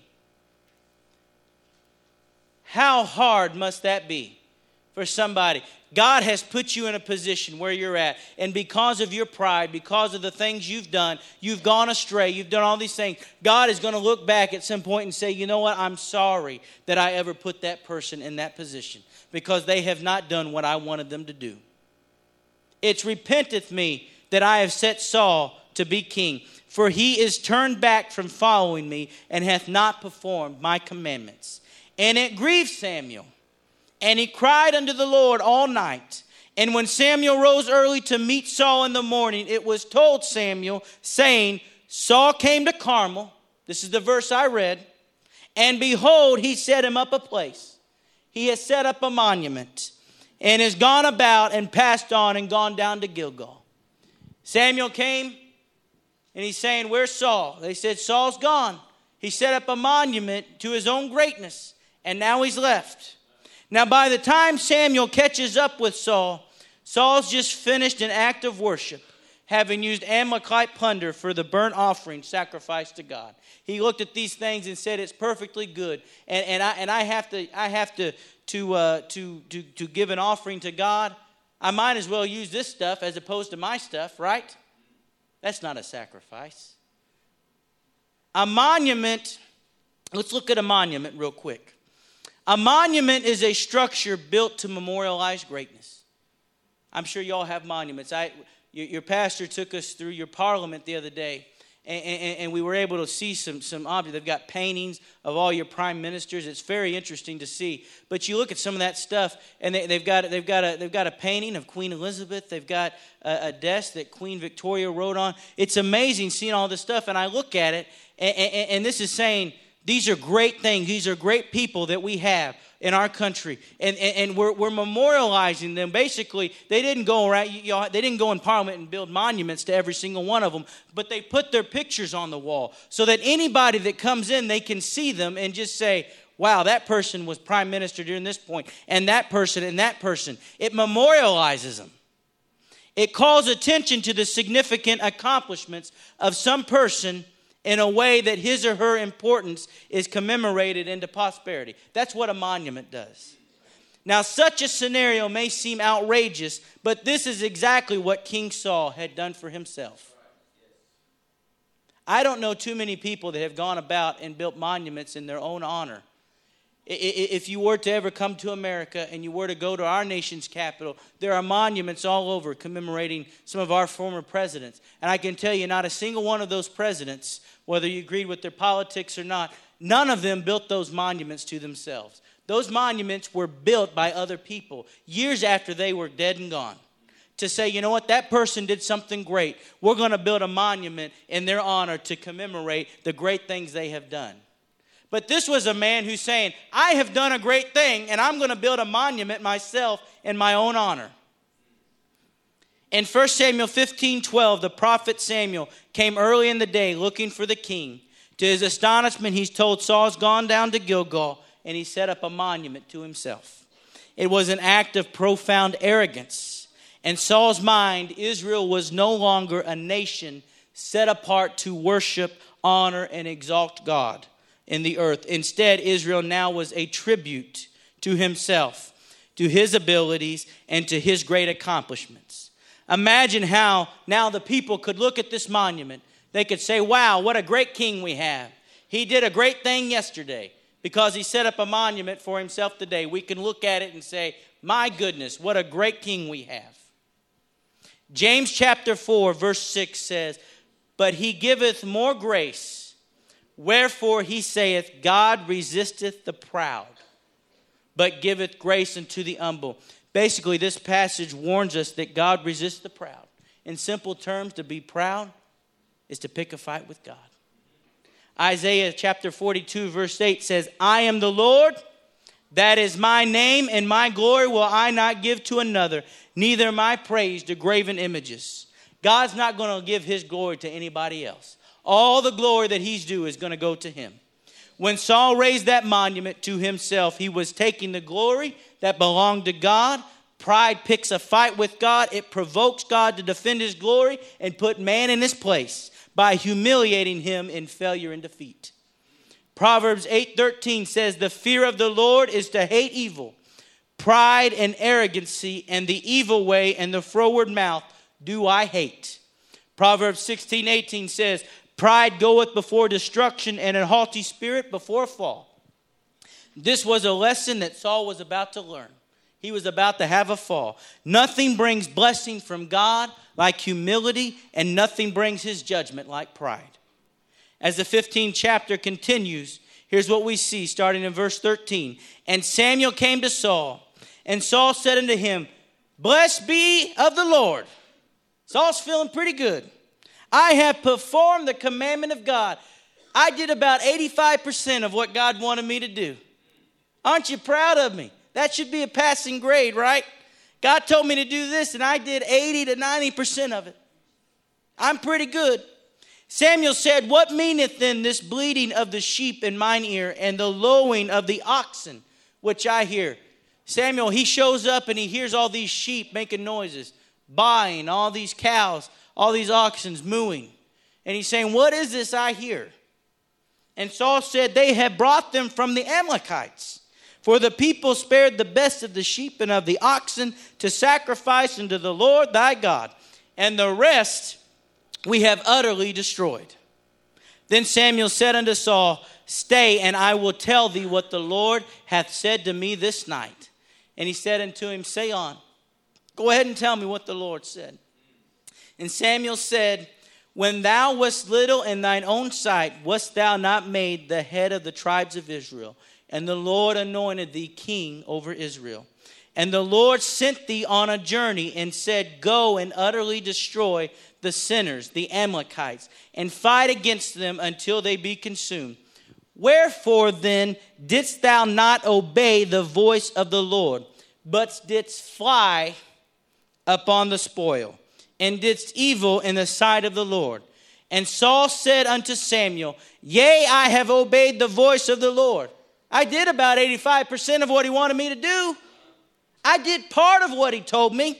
Speaker 1: How hard must that be for somebody? God has put you in a position where you're at, and because of your pride, because of the things you've done, you've gone astray, you've done all these things. God is going to look back at some point and say, you know what, I'm sorry that I ever put that person in that position because they have not done what I wanted them to do. It repenteth me that I have set Saul to be king, for he is turned back from following me and hath not performed my commandments. And it grieved Samuel. And he cried unto the Lord all night. And when Samuel rose early to meet Saul in the morning, it was told Samuel, saying, Saul came to Carmel. This is the verse I read. And behold, he set him up a place. He has set up a monument and has gone about and passed on and gone down to Gilgal. Samuel came and he's saying, where's Saul? They said, Saul's gone. He set up a monument to his own greatness, and now he's left. Now, by the time Samuel catches up with Saul, Saul's just finished an act of worship, having used Amalekite plunder for the burnt offering sacrificed to God. He looked at these things and said, "It's perfectly good." And I have to give an offering to God. I might as well use this stuff as opposed to my stuff, right? That's not a sacrifice. A monument. Let's look at a monument real quick. A monument is a structure built to memorialize greatness. I'm sure y'all have monuments. Your pastor took us through your parliament the other day, and we were able to see some objects. They've got paintings of all your prime ministers. It's very interesting to see. But you look at some of that stuff, and they've got a painting of Queen Elizabeth. They've got a desk that Queen Victoria wrote on. It's amazing seeing all this stuff, and I look at it, and this is saying, these are great things. These are great people that we have. in our country, and we're memorializing them. Basically, they didn't go around. They didn't go in Parliament and build monuments to every single one of them, but they put their pictures on the wall so that anybody that comes in, they can see them and just say, wow, that person was prime minister during this point, and that person, and that person. It memorializes them. It calls attention to the significant accomplishments of some person in a way that his or her importance is commemorated into posterity. That's what a monument does. Now, such a scenario may seem outrageous, but this is exactly what King Saul had done for himself. I don't know too many people that have gone about and built monuments in their own honor. If you were to ever come to America and you were to go to our nation's capital, there are monuments all over commemorating some of our former presidents. And I can tell you, not a single one of those presidents, whether you agreed with their politics or not, none of them built those monuments to themselves. Those monuments were built by other people years after they were dead and gone. To say, you know what, that person did something great. We're going to build a monument in their honor to commemorate the great things they have done. But this was a man who's saying, I have done a great thing, and I'm going to build a monument myself in my own honor. In 1 Samuel 15:12, the prophet Samuel came early in the day looking for the king. To his astonishment, he's told Saul's gone down to Gilgal, and he set up a monument to himself. It was an act of profound arrogance. In Saul's mind, Israel was no longer a nation set apart to worship, honor, and exalt God in the earth. Instead, Israel now was a tribute to himself, to his abilities, and to his great accomplishments. Imagine how now the people could look at this monument. They could say, wow, what a great king we have. He did a great thing yesterday because he set up a monument for himself today. We can look at it and say, my goodness, what a great king we have. James chapter 4, verse 6 says, but he giveth more grace. Wherefore he saith, God resisteth the proud, but giveth grace unto the humble. Basically, this passage warns us that God resists the proud. In simple terms, to be proud is to pick a fight with God. Isaiah chapter 42, verse 8 says, I am the Lord, that is my name, and my glory will I not give to another, neither my praise to graven images. God's not going to give his glory to anybody else. All the glory that he's due is going to go to him. When Saul raised that monument to himself, he was taking the glory that belonged to God. Pride picks a fight with God. It provokes God to defend his glory and put man in his place by humiliating him in failure and defeat. Proverbs 8:13 says, the fear of the Lord is to hate evil. Pride and arrogancy and the evil way and the froward mouth do I hate. Proverbs 16:18 says, pride goeth before destruction, and a haughty spirit before a fall. This was a lesson that Saul was about to learn. He was about to have a fall. Nothing brings blessing from God like humility, and nothing brings his judgment like pride. As the 15th chapter continues, here's what we see starting in verse 13. And Samuel came to Saul, and Saul said unto him, blessed be of the Lord. Saul's feeling pretty good. I have performed the commandment of God. I did about 85% of what God wanted me to do. Aren't you proud of me? That should be a passing grade, right? God told me to do this, and I did 80 to 90% of it. I'm pretty good. Samuel said, what meaneth then this bleating of the sheep in mine ear, and the lowing of the oxen, which I hear? Samuel, he shows up, and he hears all these sheep making noises, baaing, all these cows, all these oxen mooing. And he's saying, what is this I hear? And Saul said, they have brought them from the Amalekites. For the people spared the best of the sheep and of the oxen to sacrifice unto the Lord thy God. And the rest we have utterly destroyed. Then Samuel said unto Saul, stay, and I will tell thee what the Lord hath said to me this night. And he said unto him, say on. Go ahead and tell me what the Lord said. And Samuel said, when thou wast little in thine own sight, wast thou not made the head of the tribes of Israel? And the Lord anointed thee king over Israel. And the Lord sent thee on a journey and said, go and utterly destroy the sinners, the Amalekites, and fight against them until they be consumed. Wherefore then didst thou not obey the voice of the Lord, but didst fly upon the spoil, and didst evil in the sight of the Lord? And Saul said unto Samuel, Yea, I have obeyed the voice of the Lord. I did about 85% of what he wanted me to do. I did part of what he told me.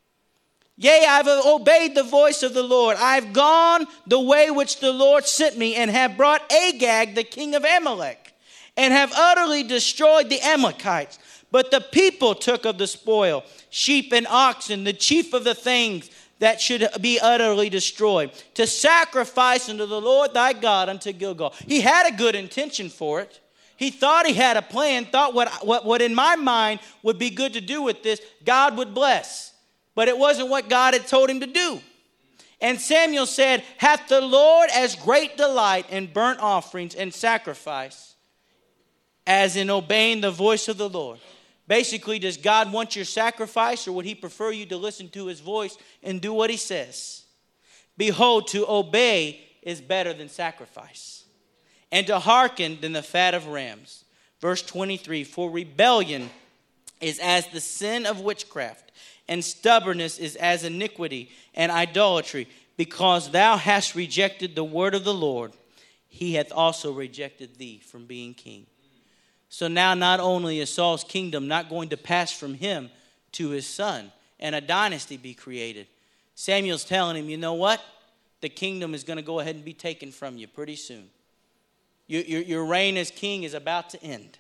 Speaker 1: Yea, I have obeyed the voice of the Lord. I have gone the way which the Lord sent me, and have brought Agag, the king of Amalek, and have utterly destroyed the Amalekites. But the people took of the spoil, sheep and oxen, the chief of the things that should be utterly destroyed, to sacrifice unto the Lord thy God unto Gilgal. He had a good intention for it. He thought he had a plan, thought what in my mind would be good to do with this, God would bless. But it wasn't what God had told him to do. And Samuel said, Hath the Lord as great delight in burnt offerings and sacrifice as in obeying the voice of the Lord? Basically, does God want your sacrifice, or would he prefer you to listen to his voice and do what he says? Behold, to obey is better than sacrifice, and to hearken than the fat of rams. Verse 23, For rebellion is as the sin of witchcraft, and stubbornness is as iniquity and idolatry. Because thou hast rejected the word of the Lord, he hath also rejected thee from being king. So now not only is Saul's kingdom not going to pass from him to his son, and a dynasty be created, Samuel's telling him, you know what? The kingdom is going to go ahead and be taken from you pretty soon. Your reign as king is about to end.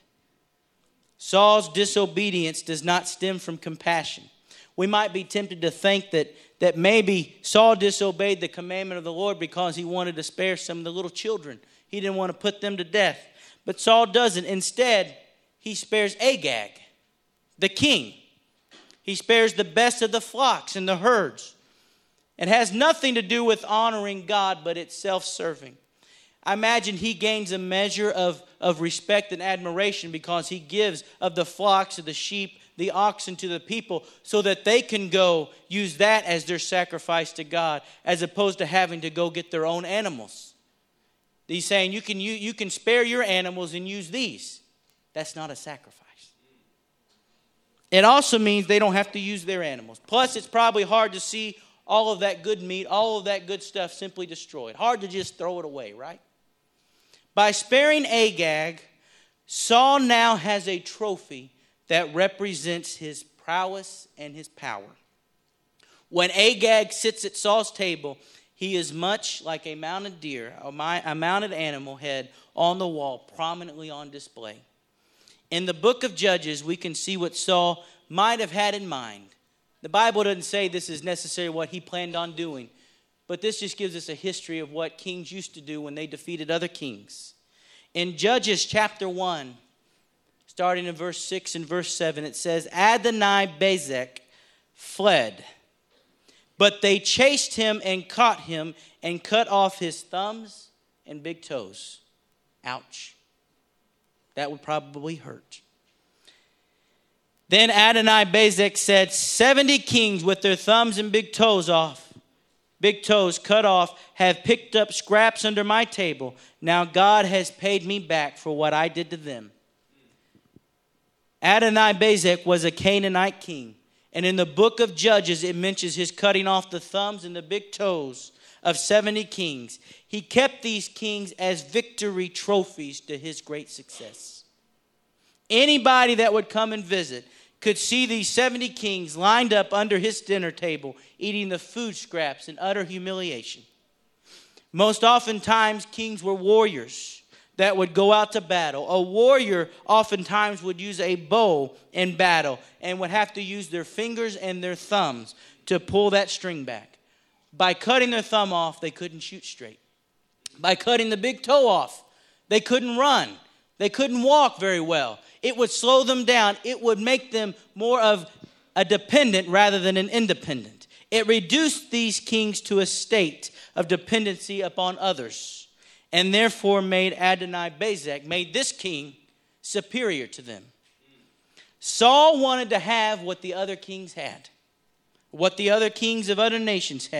Speaker 1: Saul's disobedience does not stem from compassion. We might be tempted to think that maybe Saul disobeyed the commandment of the Lord because he wanted to spare some of the little children. He didn't want to put them to death. But Saul doesn't. Instead, he spares Agag, the king. He spares the best of the flocks and the herds. It has nothing to do with honoring God, but it's self-serving. I imagine he gains a measure of respect and admiration because he gives of the flocks, of the sheep, the oxen to the people so that they can go use that as their sacrifice to God, as opposed to having to go get their own animals. He's saying you can spare your animals and use these. That's not a sacrifice. It also means they don't have to use their animals. Plus, it's probably hard to see all of that good meat, all of that good stuff simply destroyed. Hard to just throw it away, right? By sparing Agag, Saul now has a trophy that represents his prowess and his power. When Agag sits at Saul's table, he is much like a mounted deer, a mounted animal head on the wall, prominently on display. In the book of Judges, we can see what Saul might have had in mind. The Bible doesn't say this is necessarily what he planned on doing, but this just gives us a history of what kings used to do when they defeated other kings. In Judges chapter 1, starting in verse 6 and verse 7, it says, Adonai-Bezek fled, but they chased him and caught him and cut off his thumbs and big toes. Ouch. That would probably hurt. Then Adonai-Bezek said, 70 kings with their thumbs and big toes cut off, have picked up scraps under my table. Now God has paid me back for what I did to them. Adonai-Bezek was a Canaanite king. And in the book of Judges, it mentions his cutting off the thumbs and the big toes of 70 kings. He kept these kings as victory trophies to his great success. Anybody that would come and visit could see these 70 kings lined up under his dinner table, eating the food scraps in utter humiliation. Most oftentimes, kings were warriors that would go out to battle. A warrior oftentimes would use a bow in battle and would have to use their fingers and their thumbs to pull that string back. By cutting their thumb off, they couldn't shoot straight. By cutting the big toe off, they couldn't run. They couldn't walk very well. It would slow them down. It would make them more of a dependent rather than an independent. It reduced these kings to a state of dependency upon others, and therefore made Adonai-Bezek, made this king superior to them. Saul wanted to have what the other kings had, what the other kings of other nations had.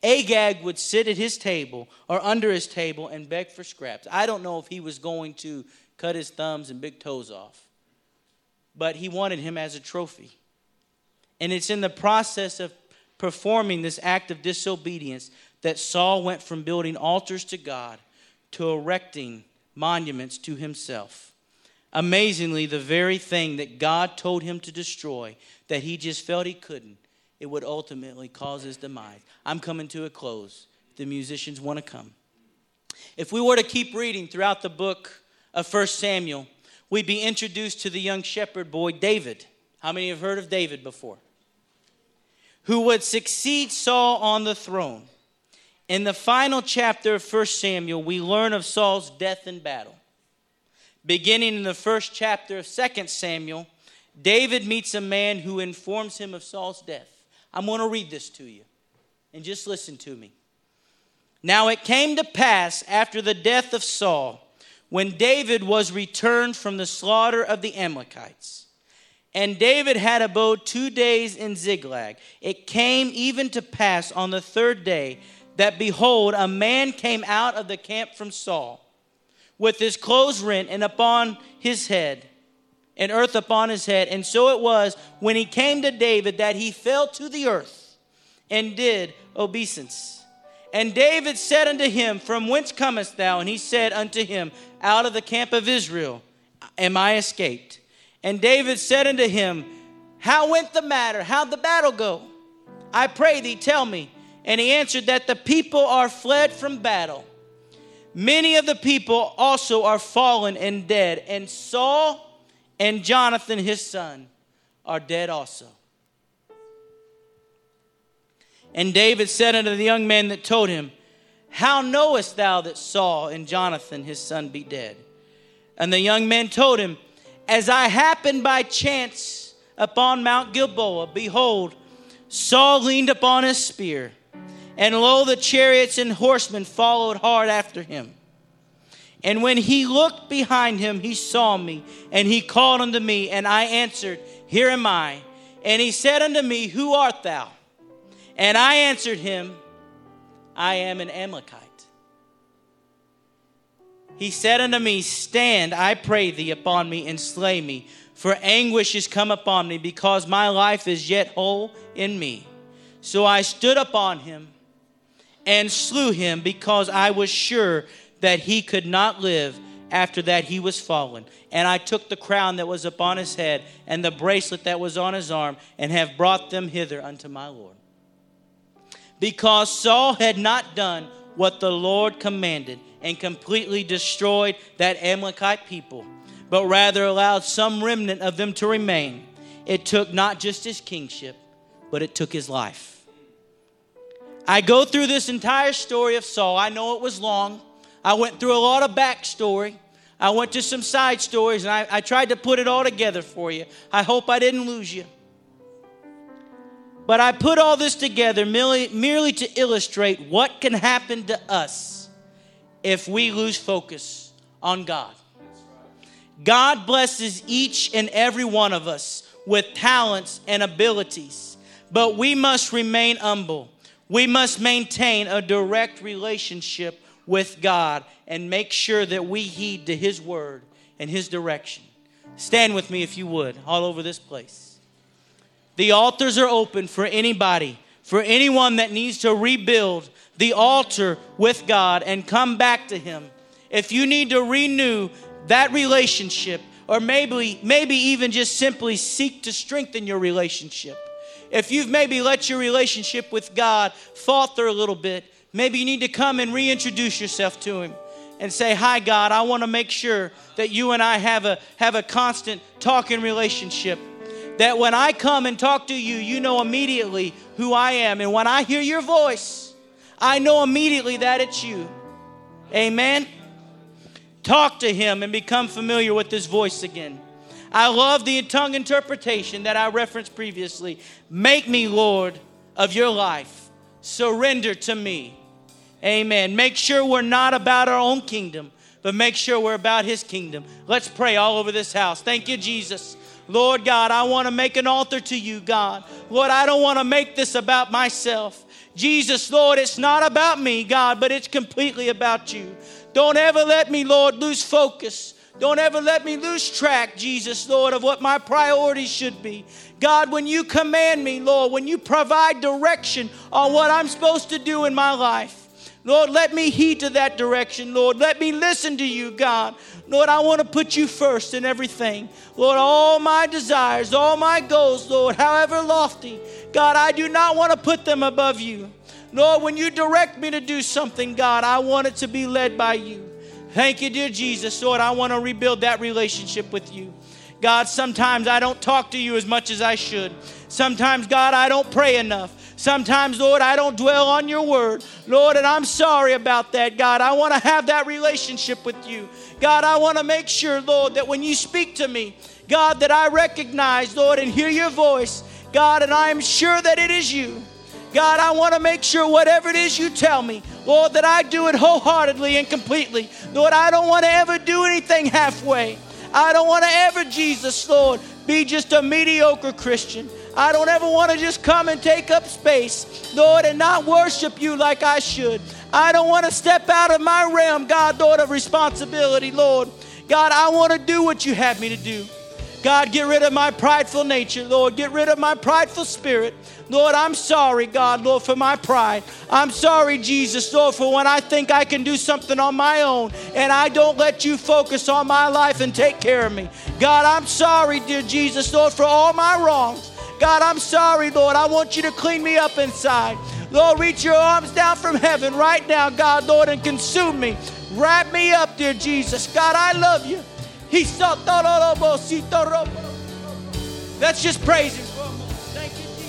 Speaker 1: Agag would sit at his table or under his table and beg for scraps. I don't know if he was going to cut his thumbs and big toes off, but he wanted him as a trophy. And it's in the process of performing this act of disobedience that Saul went from building altars to God to erecting monuments to himself. Amazingly, the very thing that God told him to destroy, that he just felt he couldn't, it would ultimately cause his demise. I'm coming to a close. The musicians want to come. If we were to keep reading throughout the book of 1 Samuel, we'd be introduced to the young shepherd boy David. How many have heard of David before? Who would succeed Saul on the throne. In the final chapter of 1 Samuel, we learn of Saul's death in battle. Beginning in the first chapter of 2 Samuel, David meets a man who informs him of Saul's death. I'm going to read this to you, and just listen to me. Now it came to pass after the death of Saul, when David was returned from the slaughter of the Amalekites, and David had abode 2 days in Ziklag. It came even to pass on the third day that, behold, a man came out of the camp from Saul, with his clothes rent, and upon his head, and earth upon his head. And so it was, when he came to David, that he fell to the earth, and did obeisance. And David said unto him, From whence comest thou? And he said unto him, Out of the camp of Israel am I escaped. And David said unto him, How went the matter? How'd the battle go? I pray thee, tell me. And he answered, That the people are fled from battle. Many of the people also are fallen and dead. And Saul and Jonathan his son are dead also. And David said unto the young man that told him, How knowest thou that Saul and Jonathan his son be dead? And the young man told him, As I happened by chance upon Mount Gilboa, behold, Saul leaned upon his spear, and lo, the chariots and horsemen followed hard after him. And when he looked behind him, he saw me, and he called unto me, and I answered, Here am I. And he said unto me, Who art thou? And I answered him, I am an Amalekite. He said unto me, Stand, I pray thee, upon me, and slay me, for anguish is come upon me, because my life is yet whole in me. So I stood upon him, and slew him, because I was sure that he could not live after that he was fallen. And I took the crown that was upon his head, and the bracelet that was on his arm, and have brought them hither unto my Lord. Because Saul had not done what the Lord commanded, and completely destroyed that Amalekite people, but rather allowed some remnant of them to remain, it took not just his kingship, but it took his life. I go through this entire story of Saul. I know it was long. I went through a lot of backstory. I went to some side stories, and I tried to put it all together for you. I hope I didn't lose you. But I put all this together merely to illustrate what can happen to us if we lose focus on God. God blesses each and every one of us with talents and abilities, but we must remain humble. We must maintain a direct relationship with God and make sure that we heed to His word and His direction. Stand with me if you would, all over this place. The altars are open for anybody, for anyone that needs to rebuild the altar with God and come back to Him. If you need to renew that relationship, or maybe even just simply seek to strengthen your relationship. If you've maybe let your relationship with God falter a little bit, maybe you need to come and reintroduce yourself to Him and say, Hi, God, I want to make sure that you and I have a constant talking relationship. That when I come and talk to you, you know immediately who I am. And when I hear your voice, I know immediately that it's you. Amen? Talk to Him and become familiar with His voice again. I love the tongue interpretation that I referenced previously. Make me Lord of your life. Surrender to me. Amen. Make sure we're not about our own kingdom, but make sure we're about His kingdom. Let's pray all over this house. Thank you, Jesus. Lord God, I want to make an altar to you, God. Lord, I don't want to make this about myself. Jesus, Lord, it's not about me, God, but it's completely about you. Don't ever let me, Lord, lose focus. Don't ever let me lose track, Jesus, Lord, of what my priorities should be. God, when you command me, Lord, when you provide direction on what I'm supposed to do in my life, Lord, let me heed to that direction, Lord. Let me listen to you, God. Lord, I want to put you first in everything. Lord, all my desires, all my goals, Lord, however lofty, God, I do not want to put them above you. Lord, when you direct me to do something, God, I want it to be led by you. Thank you, dear Jesus. Lord, I want to rebuild that relationship with you. God, sometimes I don't talk to you as much as I should. Sometimes, God, I don't pray enough. Sometimes, Lord, I don't dwell on your word. Lord, and I'm sorry about that, God. I want to have that relationship with you. God, I want to make sure, Lord, that when you speak to me, God, that I recognize, Lord, and hear your voice, God, and I am sure that it is you. God, I want to make sure whatever it is you tell me, Lord, that I do it wholeheartedly and completely. Lord, I don't want to ever do anything halfway. I don't want to ever, Jesus, Lord, be just a mediocre Christian. I don't ever want to just come and take up space, Lord, and not worship you like I should. I don't want to step out of my realm, God, Lord, of responsibility, Lord. God, I want to do what you have me to do. God, get rid of my prideful nature, Lord. Get rid of my prideful spirit. Lord, I'm sorry, God, Lord, for my pride. I'm sorry, Jesus, Lord, for when I think I can do something on my own and I don't let you focus on my life and take care of me. God, I'm sorry, dear Jesus, Lord, for all my wrongs. God, I'm sorry, Lord. I want you to clean me up inside. Lord, reach your arms down from heaven right now, God, Lord, and consume me. Wrap me up, dear Jesus. God, I love you. Let's just praise him for a moment. Thank you, Jesus.